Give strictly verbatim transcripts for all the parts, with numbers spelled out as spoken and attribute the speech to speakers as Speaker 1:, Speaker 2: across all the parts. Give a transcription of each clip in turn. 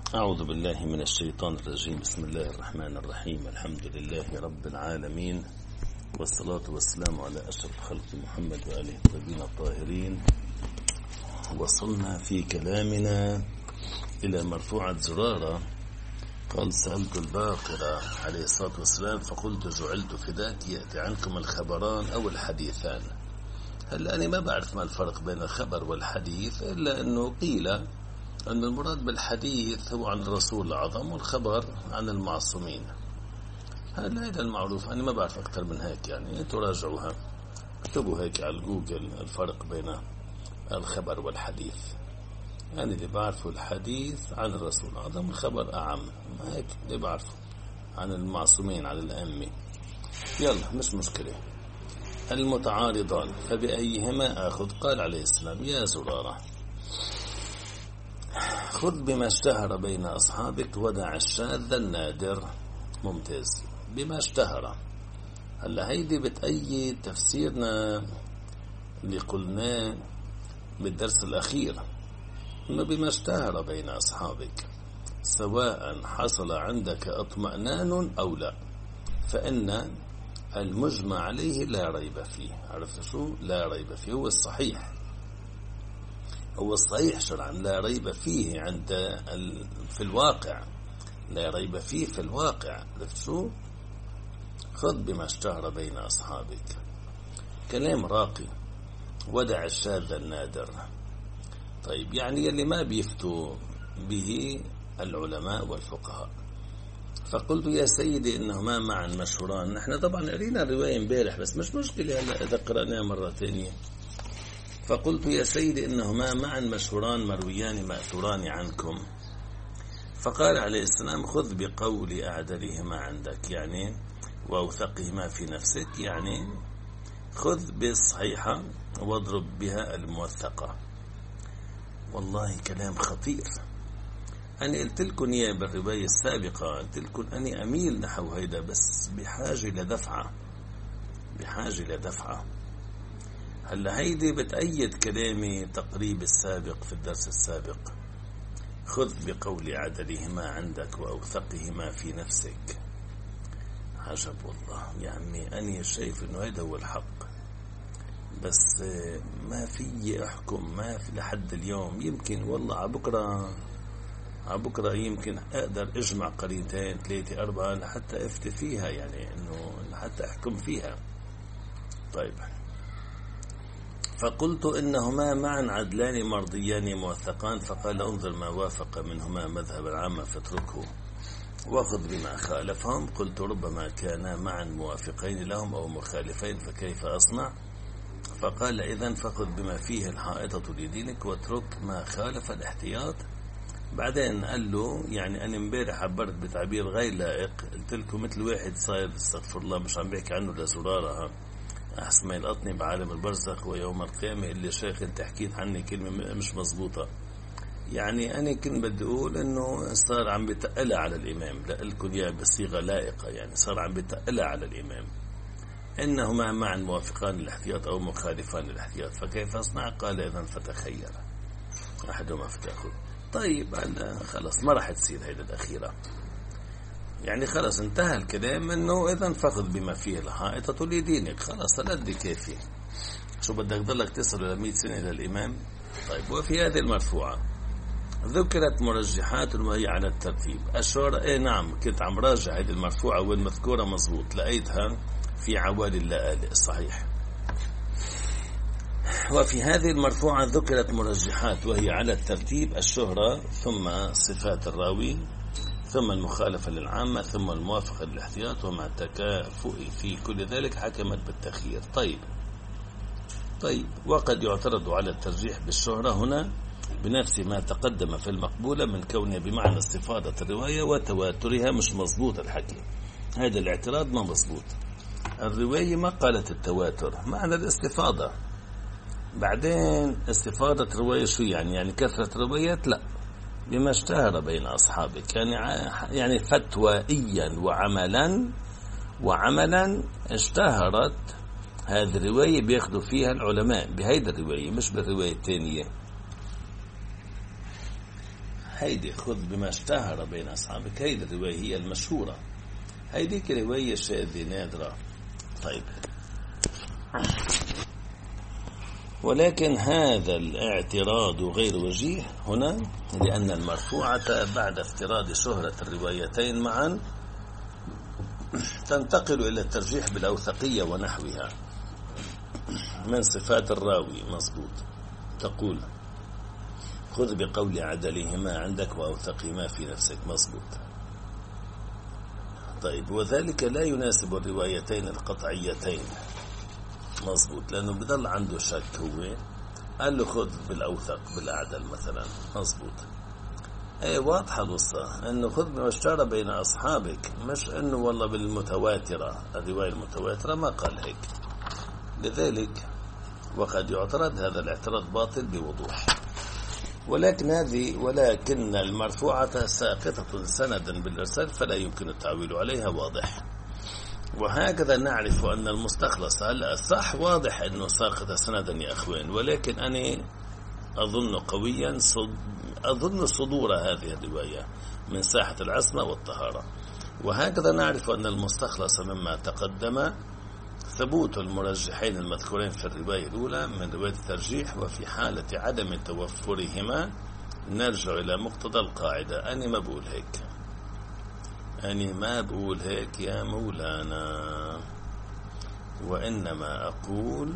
Speaker 1: أعوذ بالله من الشيطان الرجيم. بسم الله الرحمن الرحيم. الحمد لله رب العالمين، والصلاة والسلام على أشرف خلق محمد وآله الطيبين الطاهرين. وصلنا في كلامنا إلى مرفوعة زرارة. قال: سألت الباقر عليه الصلاة والسلام فقلت: جعلت فداك يأتي عنكم الخبران أو الحديثان. هلا أنا ما بعرف ما الفرق بين الخبر والحديث، إلا أنه قيل أن المراد بالحديث هو عن الرسول الأعظم، والخبر عن المعصومين. هذا هذا المعروف، أنا ما بعرف أكثر من هيك. يعني أنتوا راجعوها، اكتبوا هيك على جوجل الفرق بين الخبر والحديث. يعني اللي بعرفه الحديث عن الرسول الأعظم، الخبر أعم. هيك اللي بعرفه عن المعصومين، عن الأئمة. يلا مش مشكلة. المتعارضان فبأيهما آخذ؟ قال عليه السلام: يا زرارة، خذ بما اشتهر بين أصحابك ودع الشاذ النادر. ممتاز. بما اشتهر. هلا هيدي بتأيد تفسيرنا اللي قلناه بالدرس الأخير، إنه بما اشتهر بين أصحابك، سواء حصل عندك اطمئنان أو لا، فإن المجمع عليه لا ريب فيه. عرفت شو لا ريب فيه؟ هو الصحيح، هو الصحيح شرعا، لا ريب فيه عند ال... في الواقع، لا ريب فيه في الواقع. عرفت شو؟ خذ بما اشتهر بين أصحابك، كلام راقي. ودع الشاذ النادر. طيب، يعني يلي ما بيفتوا به العلماء والفقهاء. فقلت: يا سيدي إنهما معا مشهوران. نحن طبعا قرينا الرواية امبارح، بس مش مشكلة هلا إذا قرأناها مرة ثانية. فقلت: يا سيدي إنهما معا مشهوران مرويان مأثوران عنكم. فقال عليه السلام: خذ بقول أعدلهما عندك، يعني وأوثقهما في نفسك، يعني خذ بالصحيحة واضرب بها الموثقة. والله كلام خطير. أنا قلت لكم إياه بالرواية السابقة، قلت لكم أني أميل نحو هيدا، بس بحاجة لدفعة، بحاجة لدفعة. هلا هيدي بتأيد كلامي تقريب السابق في الدرس السابق: خذ بقول عدلهما عندك وأوثقهما في نفسك. عجب والله يا عمي، أنا شايف إنه هذا هو الحق، بس ما في أحكم، ما في لحد اليوم. يمكن والله عبكرة عبكرة يمكن أقدر أجمع قريتين ثلاثة أربعة لحتى أفتي فيها، يعني إنه لحتى أحكم فيها. طيب، فقلت: إنهما معا عدلان مرضيان موثقان. فقال: انظر ما وافق منهما مذهب العامة فاتركه، وخذ بما خالفهم. قلت: ربما كانا معا موافقين لهم أو مخالفين، فكيف أصنع؟ فقال: إذن فخذ بما فيه الحائطة لدينك واترك ما خالف الاحتياط. بعدين قال له، يعني أنا امبارح عبرت بتعبير غير لائق، قلت لكم مثل واحد صاير استغفر الله، مش عم بيحكي عنه لزرارة، أحسن ما يلقطني بعالم البرزخ ويوم القيامة اللي شيخ انت حكيت عني كلمة مش مزبوطة. يعني أنا كنت بدي أقول إنه صار عم بتقلع على الإمام، لقلكم يا بصيغة لائقة، يعني صار عم بتقلع على الإمام. إنهما معا موافقان الاحتياط أو مخالفان الاحتياط، فكيف أصنع؟ قال: إذن فتخير أحدهما فتأخذ. طيب هلا خلص ما راح تصير هيدا الأخيرة، يعني خلص انتهى الكلام إنه إذن فخذ بما فيه الحائطة لدينك. خلص هالقد كافي، شو بدك ضلك تصل إلى مئة سنة إلى الإمام؟ طيب، وفي هذه المرفوعة ذكرت مرجحات وهي على الترتيب. أشار إيه نعم، كنت عم راجع هذه المرفوعة والمذكورة مزبوط، لقيتها في عوالي اللآلئ صحيح. وفي هذه المرفوعة ذكرت مرجحات وهي على الترتيب: الشهرة، ثم صفات الراوي، ثم المخالفة للعامة، ثم الموافقة للاحتياط، ومع التكافؤ في كل ذلك حكمت بالتخيير. طيب طيب وقد يعترض على الترجيح بالشهرة هنا بنفس ما تقدم في المقبولة من كونها بمعنى استفاضة الرواية وتواترها. مش مظبوط الحكي، هذا الاعتراض ما مظبوط. الرواية ما قالت التواتر، معنى الاستفاضة. بعدين استفاضة رواية شو يعني؟ يعني كثرة روايات؟ لا، بما اشتهر بين أصحابك، يعني يعني فتوائيا وعملا وعملا اشتهرت هذه الرواية، بياخدوا فيها العلماء بهيدا الرواية، مش بالرواية الثانية. هيدي خذ بما اشتهر بين أصحابك، هيدي الرواية هي المشهورة، هيديك رواية شاذة نادرة. طيب، ولكن هذا الاعتراض غير وجيه هنا، لأن المرفوعة بعد افتراض شهرة الروايتين معا تنتقل إلى الترجيح بالأوثقية ونحوها من صفات الراوي. مظبوط، تقول خذ بقول عدلهما عندك وأوثقهما في نفسك. مظبوط. طيب، وذلك لا يناسب الروايتين القطعيتين. مظبوط، لأنه بضل عنده شك. هو قال له خذ بالأوثق بالأعدل مثلا. مظبوط. ايه، واضحة القصة، انه خذ بما اشتهر بين أصحابك، مش انه والله بالمتواترة، الرواية المتواترة ما قال هيك. لذلك وقد يعترض هذا الاعتراض باطل بوضوح. ولكن هذه ولكن المرفوعة ساقطة سندا بالإرسال، فلا يمكن التعويل عليها. واضح. وهكذا نعرف أن المستخلص هلا صح، واضح أنه ساقط سندا يا أخوان، ولكن أنا أظن قويا صد... أظن صدور هذه الرواية من ساحة العصمة والطهارة. وهكذا نعرف أن المستخلص مما تقدم ثبوت المرجحين المذكورين في الرواية الأولى من رواية الترجيح، وفي حالة عدم توفرهما نرجع إلى مقتضى القاعدة. أنا ما بقول هيك، أنا ما بقول هيك يا مولانا، وإنما أقول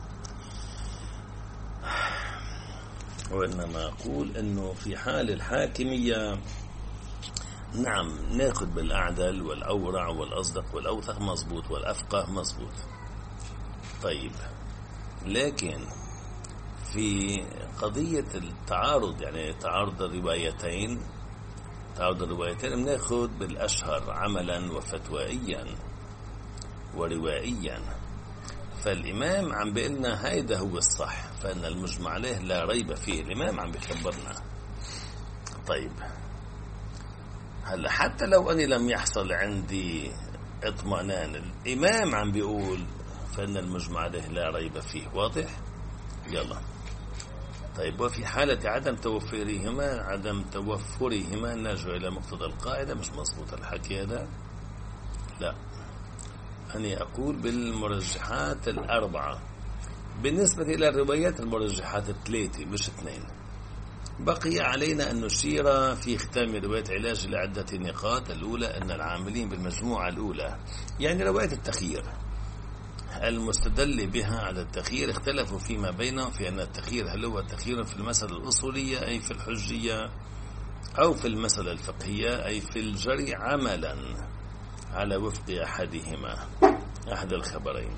Speaker 1: وإنما أقول أنه في حال الحاكمية نعم ناخذ بالأعدل والأورع والأصدق والأوثق. مظبوط، والأفقه. مظبوط. طيب، لكن في قضية التعارض، يعني تعارض الروايتين تعارض الروايتين بناخذ بالأشهر عملا وفتوائيا وروائيا. فالإمام عم بيقلنا هيدا هو الصح، فإن المجمع عليه لا ريب فيه. الإمام عم بيخبرنا. طيب، هلا حتى لو أني لم يحصل عندي اطمئنان، الإمام عم بيقول فإن المجمع عليه لا ريب فيه. واضح؟ يلا. طيب، وفي حالة عدم توفرهما عدم توفرهما نرجع إلى مقتضى القاعدة. مش مظبوط الحكي هذا. لا، أنا أقول بالمرجحات الأربعة. بالنسبة إلى الروايات المرجحات الثلاثة مش اثنين. بقي علينا أن نشير في ختام رواية علاج لعدة نقاط. الأولى أن العاملين بالمجموعة الأولى، يعني رواية التخيير المستدل بها على التخيير، اختلفوا فيما بينهم في أن التخيير هل هو تخيير في المسألة الأصولية أي في الحجية، أو في المسألة الفقهية أي في الجري، عملا على وفق أحدهما أحد الخبرين.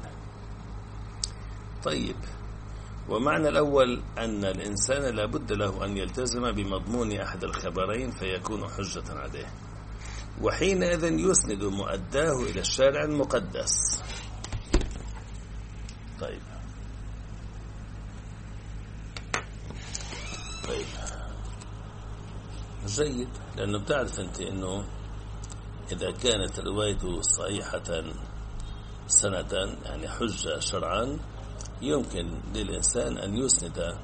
Speaker 1: طيب، ومعنى الأول أن الإنسان لابد له أن يلتزم بمضمون أحد الخبرين فيكون حجة عليه، وحينئذ يسند مؤداه إلى الشارع المقدس. طيب طيب جيد، لأنه بتعرف أنت أنه إذا كانت روايته صحيحة سندا، يعني حجة شرعا، يمكن للإنسان أن يسند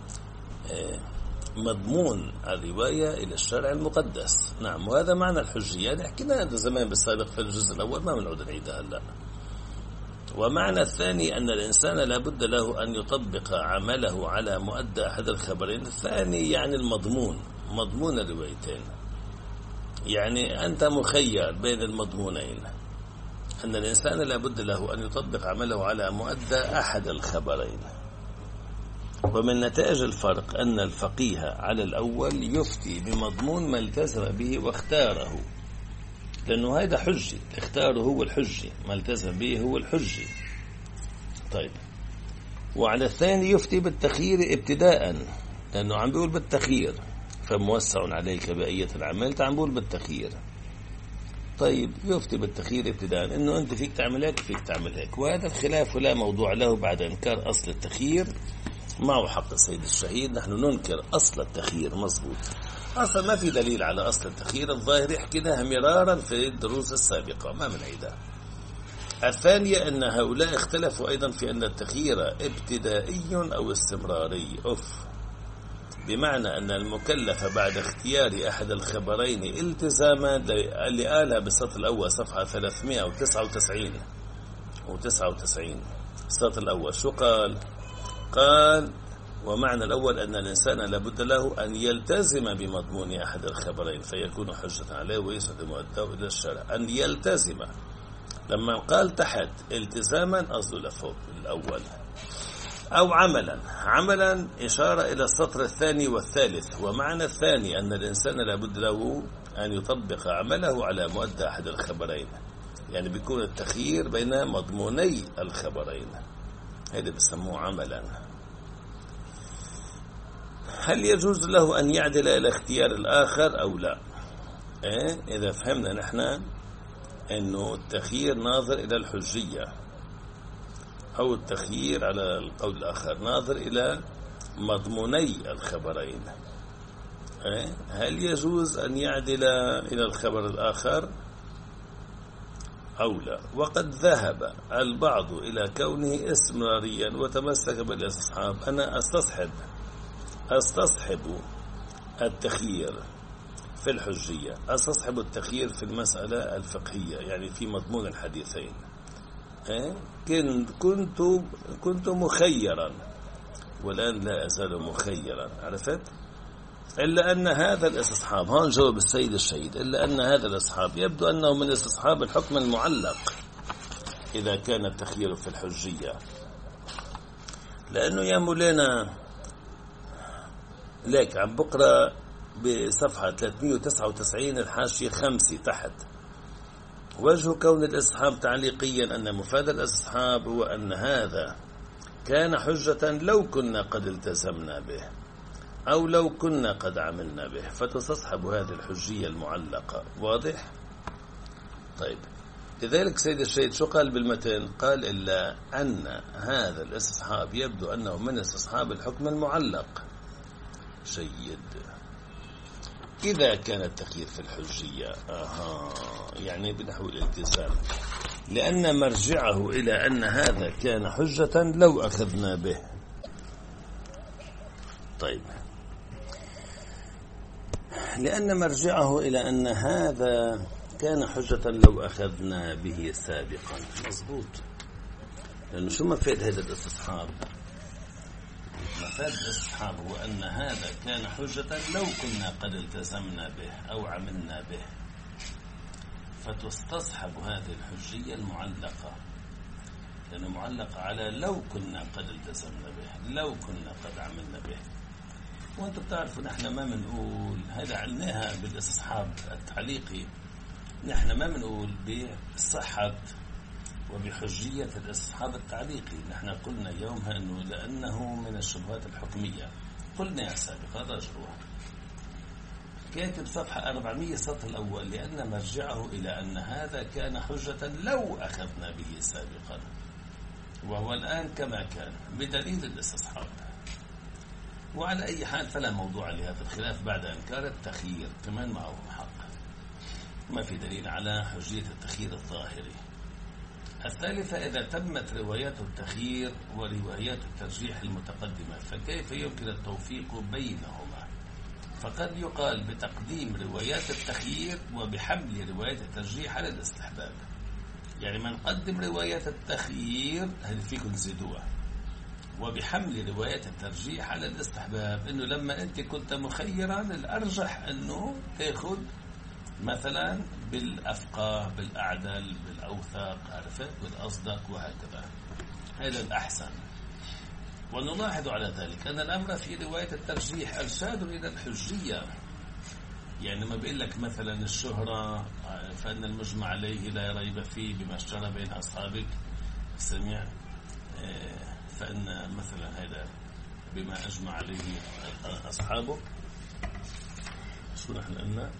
Speaker 1: مضمون الرواية إلى الشرع المقدس. نعم، وهذا معنى الحجية. حكينا هذا زمان بالسابق في الجزء الأول، ما بنعود نعيدها هلا. ومعنى الثاني أن الإنسان لابد له أن يطبق عمله على مؤدى أحد الخبرين. الثاني يعني المضمون، مضمون الروايتين، يعني أنت مخير بين المضمونين، أن الإنسان لابد له أن يطبق عمله على مؤدى أحد الخبرين. ومن نتائج الفرق أن الفقيه على الأول يفتي بمضمون ما التزم به واختاره، لأنه هذا حجي، اختاره هو الحجي، ما التزم به هو الحجي. طيب، وعلى الثاني يفتي بالتخيير ابتداء، لأنه عم بيقول بالتخيير فموسع عليك بأية العمل، عم بيقول بالتخيير. طيب، يفتي بالتخيير ابتداء، انه انت فيك تعمل هيك فيك تعمل هيك. وهذا الخلاف لا موضوع له بعد انكار اصل التخيير. معه حق السيد الشهيد، نحن ننكر اصل التخيير. مظبوط، اصلا ما في دليل على اصل التخيير الظاهر، حكيناها مرارا في الدروس السابقه ما بنعيدها. الثانيه ان هؤلاء اختلفوا ايضا في ان التخيير ابتدائي او استمراري. اوف، بمعنى أن المكلف بعد اختيار أحد الخبرين التزاما اللي قالها بالسطر الأول صفحة ثلاثمائة وتسعة وتسعين وتسعة وتسعين السطر الأول شو قال؟ قال ومعنى الأول أن الإنسان لابد له أن يلتزم بمضمون أحد الخبرين فيكون حجة عليه ويسعد مؤداه إلى الشرع. أن يلتزم، لما قال تحت التزاما قصده لفوق الأول. أو عملا، عملا إشارة إلى السطر الثاني والثالث. ومعنى الثاني أن الإنسان لابد له أن يطبق عمله على مؤدى أحد الخبرين، يعني بيكون التخيير بين مضموني الخبرين، هذا بسموه عملا. هل يجوز له أن يعدل إلى اختيار الآخر أو لا؟ إيه؟ إذا فهمنا نحن أنه التخيير ناظر إلى الحجية، أو التخيير على القول الآخر ناظر إلى مضموني الخبرين، إيه؟ هل يجوز أن يعدل إلى الخبر الآخر أو لا؟ وقد ذهب البعض إلى كونه استمراريا وتمسك بالاستصحاب. أنا أستصحب أستصحب التخيير في الحجية، أستصحب التخيير في المسألة الفقهية، يعني في مضمون الحديثين. كنت كنت مخيرا والآن لا أزال مخيرا، عرفت؟ إلا أن هذا الاستصحاب، هون جواب السيد الشهيد، إلا أن هذا الاستصحاب يبدو أنه من استصحاب الحكم المعلق إذا كان التخيير في الحجية، لأنه يا مولانا ليك عم بقرأ بصفحة ثلاثمائة وتسعة وتسعين الحاشية خمسة تحت. وجه كون الاستصحاب تعليقيا أن مفاد الاستصحاب هو أن هذا كان حجة لو كنا قد التزمنا به أو لو كنا قد عملنا به، فتصحب هذه الحجية المعلقة. واضح؟ طيب، لذلك سيد الشهيد شو قال بالمتن؟ قال إلا أن هذا الاستصحاب يبدو أنه من استصحاب الحكم المعلق. جيد. إذا كان التخيير في الحجية آها يعني بنحو الالتزام، لأن مرجعه إلى أن هذا كان حجة لو أخذنا به. طيب، لأن مرجعه إلى أن هذا كان حجة لو أخذنا به سابقا. مظبوط، لأنه شو مفاد هذا الاستصحاب؟ مفاد الاستصحاب هو أن هذا كان حجة لو كنا قد التزمنا به أو عملنا به، فتستصحب هذه الحجية المعلقة، لأنه معلقة على لو كنا قد التزمنا به، لو كنا قد عملنا به. وأنتم بتعرفوا نحن ما منقول هذا علناها بالاستصحاب التعليقي، نحن ما منقول بصحة وبحجية الاستصحاب التعليقي. نحن قلنا يومها أنه لأنه من الشبهات الحكمية، قلنا يا سابق هذا رجعوها كاتب صفحة أربعمائة سطر الأول، لأن مرجعه إلى أن هذا كان حجة لو أخذنا به سابقا، وهو الآن كما كان بدليل الاستصحاب. وعلى أي حال فلا موضوع لهذا الخلاف بعد إنكار التخيير كمان معه حق، ما في دليل على حجية التخيير الظاهري. الثالثة، إذا تمت روايات التخيير وروايات الترجيح المتقدمة فكيف يمكن التوفيق بينهما؟ فقد يقال بتقديم روايات التخيير وبحمل روايات الترجيح على الاستحباب. يعني من قدم روايات التخيير هل فيكم تزيدوها، وبحمل روايات الترجيح على الاستحباب، إنه لما أنت كنت مخيرا الأرجح أنه تأخذ مثلا بالأفقه بالأعدل بالأوثق، عرفت، بالأصدق وهكذا، هذا الأحسن. ونلاحظ على ذلك أن الأمر في رواية الترجيح إرشاد إلى الحجية. يعني ما بيقول لك مثلا الشهرة فإن المجمع عليه لا ريب فيه بما اشترى بين أصحابك سمع، فإن مثلا هذا بما أجمع عليه أصحابه. شو نحن قلنا؟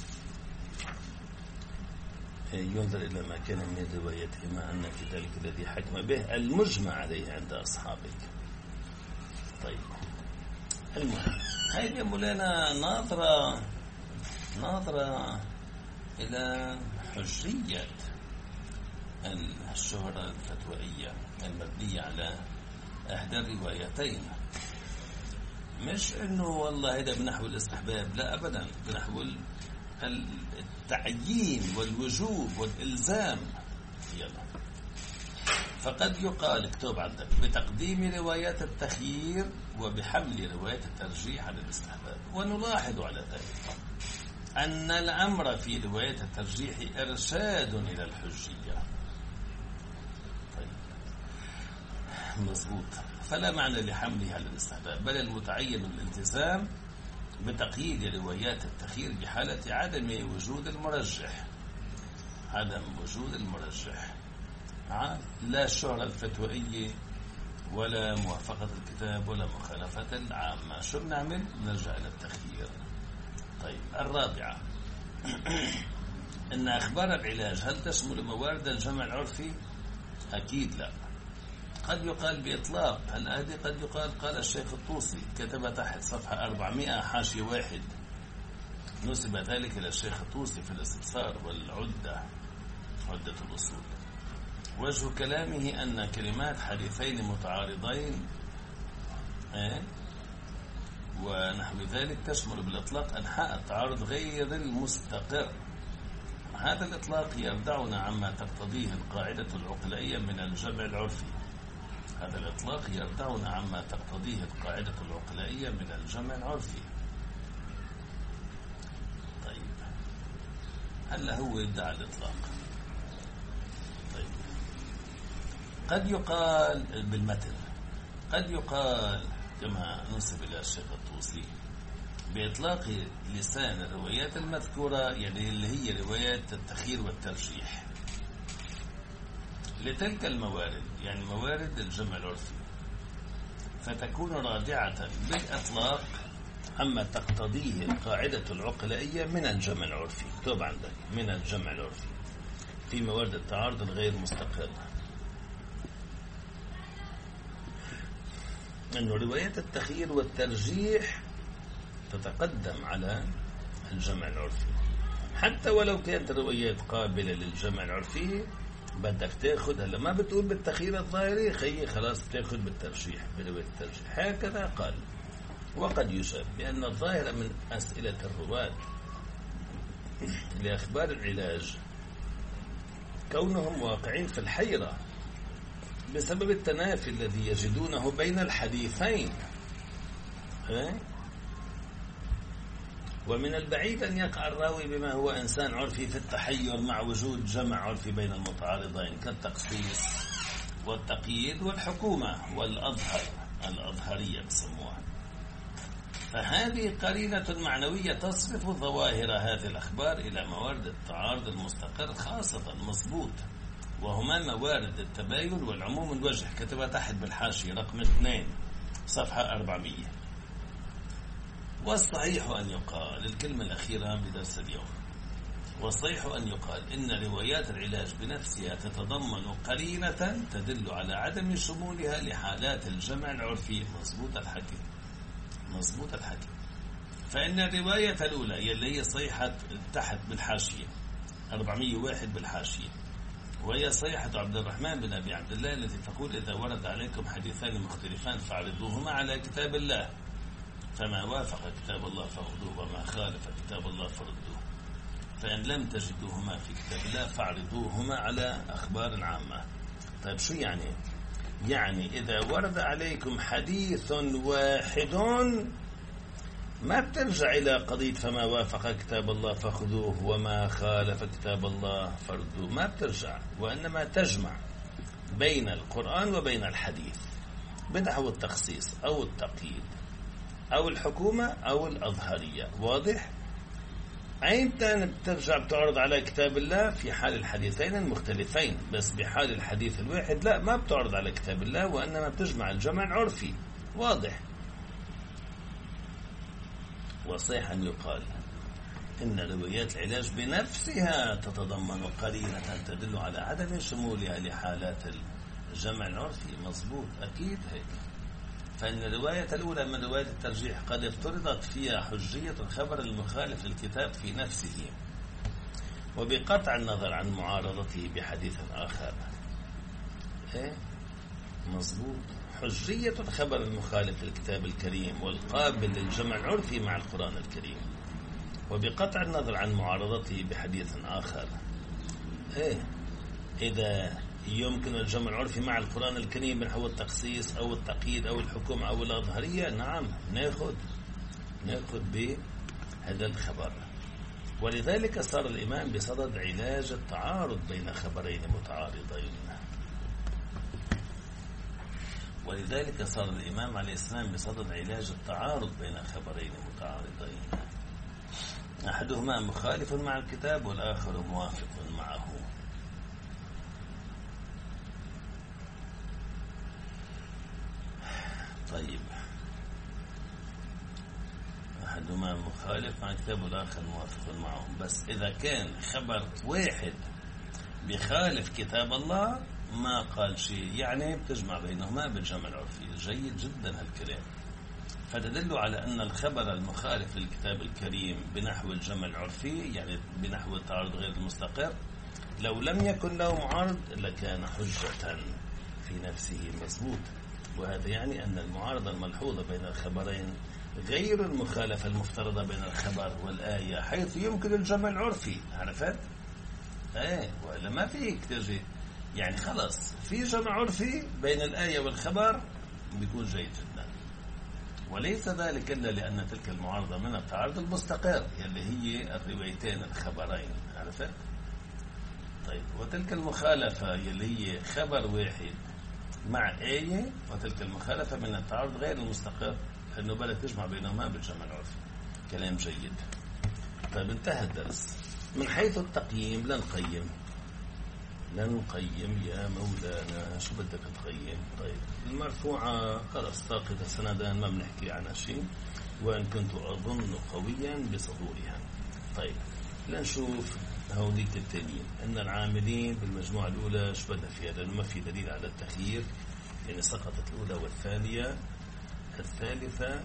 Speaker 1: ينظر إلى ما كان من روايتهما أن في ذلك الذي حكم به المجمع عليه عند أصحابك. طيب، المهم هذه مولانا ناظرة ناظرة إلى حجية الشهرة الفتوائية المبنية على إحدى الروايتين. مش انه والله هذا بنحو الاستحباب، لا ابدا، بنحو التعيين والوجوب والالزام. يلا. فقد يقال، اكتب عندك، بتقديم روايات التخيير وبحمل روايات الترجيح على الاستحباب. ونلاحظ على ذلك أن الأمر في رواية الترجيح إرشاد إلى الحجية. طيب، مضبوط. فلا معنى لحملها على الاستحباب، بل المتعين الالتزام بتقييد روايات التخيير بحالة عدم وجود المرجح. عدم وجود المرجح، لا الشهرة الفتوائية ولا موافقة الكتاب ولا مخالفة العامة. شو بنعمل؟ نرجع إلى التخيير. طيب، الرابعة إن أخبار العلاج هل تشمل موارد الجمع العرفي؟ أكيد لا. قد يقال بإطلاق، هل هذه قد يقال؟ قال الشيخ الطوسي، كتب تحت صفحة أربعمائة حاشية واحد، نسب ذلك إلى الشيخ الطوسي في الاستبصار والعدة، عدة الأصول. وجه كلامه أن كلمات حديثين متعارضين إيه؟ ونحو ذلك تشمل بالإطلاق أنحاء التعارض غير المستقر. هذا الإطلاق يردعنا عما تقتضيه القاعدة العقلائية من الجمع العرفي. هذا الإطلاق يردعنا عما تقتضيه القاعدة العقلائية من الجمع العرفي. طيب، هل هو يدعى الإطلاق؟ طيب، قد يقال بالمتن، قد يقال كما نسب إلى الشيخ الطوسي بإطلاق لسان الروايات المذكورة، يعني اللي هي روايات التخيير والترجيح، لتلك الموارد، يعني موارد الجمع العرفي، فتكون راجعة بالإطلاق أما تقتضيه القاعدة العقلائية من الجمع العرفي. اكتب عندك من الجمع العرفي في موارد التعارض الغير مستقر، أنه روايات التخيير والترجيح تتقدم على الجمع العرفي، حتى ولو كانت الروايات قابلة للجمع العرفي بدك تاخذ. هلا ما بتقول بالتخيير الظاهري، خيي خلاص بتاخذ بالترجيح، برواية الترجيح. هكذا قال. وقد يشاب بأن الظاهر من أسئلة الرواة لأخبار العلاج كونهم واقعين في الحيرة بسبب التنافي الذي يجدونه بين الحديثين. ومن البعيد أن يقع الراوي بما هو إنسان عرفي في التحير مع وجود جمع عرفي بين المتعارضين كالتخصيص والتقييد والحكومة والأظهر، الأظهرية بسموها. فهذه قرينة معنوية تصرف ظواهر هذه الأخبار إلى موارد التعارض المستقر خاصة، مضبوط، وهما موارد التباين والعموم الوجه. كتبها تحت بالحاشية رقم اثنين صفحة أربعمائة. والصحيح أن يقال، الكلمة الأخيرة بدرس اليوم، والصحيح أن يقال إن روايات العلاج بنفسها تتضمن قرينة تدل على عدم شمولها لحالات الجمع العرفي. مضبوط الحكي، مضبوط الحكي. فإن الرواية الأولى يلي هي صيحة تحت بالحاشية أربعمائة وواحد بالحاشية، وهي صيحة عبد الرحمن بن أبي عبد الله التي تقول إذا ورد عليكم حديثان مختلفان فاعرضوهما على كتاب الله، فما وافق كتاب الله فخذوه وما خالف كتاب الله فردوه، فإن لم تجدوهما في كتاب الله فاعرضوهما على أخبار عامة. طيب شو يعني؟ يعني إذا ورد عليكم حديث واحد ما بترجع إلى قضية فما وافق كتاب الله فخذوه وما خالف كتاب الله فردوه، ما بترجع، وإنما تجمع بين القرآن وبين الحديث بنحو التخصيص أو التقييد أو الحكومة أو الأظهرية. واضح؟ أيمتى بترجع بتعرض على كتاب الله؟ في حال الحديثين المختلفين، بس بحال الحديث الواحد لا، ما بتعرض على كتاب الله، وإنما بتجمع الجمع العرفي. واضح؟ وصحيح أن يقال إن روايات العلاج بنفسها تتضمن قرينة تدل على عدم شمولها لحالات الجمع العرفي. مضبوط، أكيد هيك. فإن الرواية الأولى من رواية الترجيح قد افترضت فيها حجية الخبر المخالف للكتاب في نفسه، وبقطع النظر عن معارضته بحديث آخر. إيه؟ مضبوط، حجية الخبر المخالف للكتاب الكريم والقابل للجمع العرفي مع القرآن الكريم، وبقطع النظر عن معارضته بحديث آخر. إيه إذا يمكن الجمع العرفي مع القرآن الكريم نحو التخصيص أو التقييد أو الحكم أو الأظهرية، نعم ناخذ ناخذ بهذا الخبر. ولذلك صار الإمام بصدد علاج التعارض بين خبرين متعارضين. ولذلك صار الإمام عليه السلام بصدد علاج التعارض بين خبرين متعارضين، أحدهما مخالف مع الكتاب والآخر موافق معه. طيب، أحدهما مخالف مع الكتاب والآخر موافق معه. بس إذا كان خبر واحد بخالف كتاب الله ما قال شيء، يعني بتجمع بينهما بالجمع العرفي. جيد جدا هالكلام. فتدل على أن الخبر المخالف للكتاب الكريم بنحو الجمع العرفي، يعني بنحو التعارض غير المستقر، لو لم يكن له معارض لكان حجة في نفسه مضبوط. وهذا يعني أن المعارضة الملحوظة بين الخبرين غير المخالفة المفترضة بين الخبر والآية، حيث يمكن الجمع العرفي. عرفت؟ ايه، وإلا ما فيك تجي يعني خلص في جمع عرفي بين الآية والخبر بيكون جيد جدا. وليس ذلك إلا لأن تلك المعارضة من التعارض المستقر يلي هي الروايتين الخبرين. عرفت؟ طيب، وتلك المخالفة يلي هي خبر واحد مع آية، وتلك المخالفة من التعارض غير المستقر أنه بلا تجمع بينهما بالجمع العرفي. كلام جيد. طيب، انتهى الدرس. من حيث التقييم لن نقيم لن نقيم يا مولانا، شو بدك تقيم؟ طيب، المرفوعة خلاص ساقطة سندان، ما بنحكي عنها شيء، وإن كنت أظن قويا بصدورها. طيب، لنشوف هوديك التانيين. أن العاملين بالمجموعة الأولى شو بدها فيها، لأنه ما في دليل على التخيير، يعني سقطت الأولى والثانية. الثالثة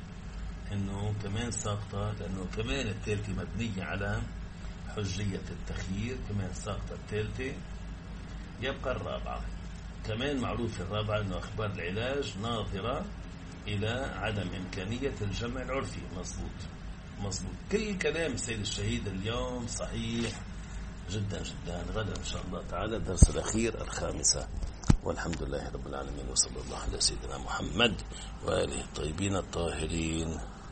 Speaker 1: أنه كمان ساقطة، لأنه كمان الثالثة مبنية على حجية التخيير، كمان ساقطة الثالثة. يبقى الرابعة كمان معروف. الرابعة أنه أخبار العلاج ناظرة إلى عدم إمكانية الجمع العرفي. مظبوط مظبوط. كل كلام السيد الشهيد اليوم صحيح جدا جدا. غدا إن شاء الله تعالى الدرس الأخير الخامسة، والحمد لله رب العالمين، وصلى الله على سيدنا محمد وآله الطيبين الطاهرين.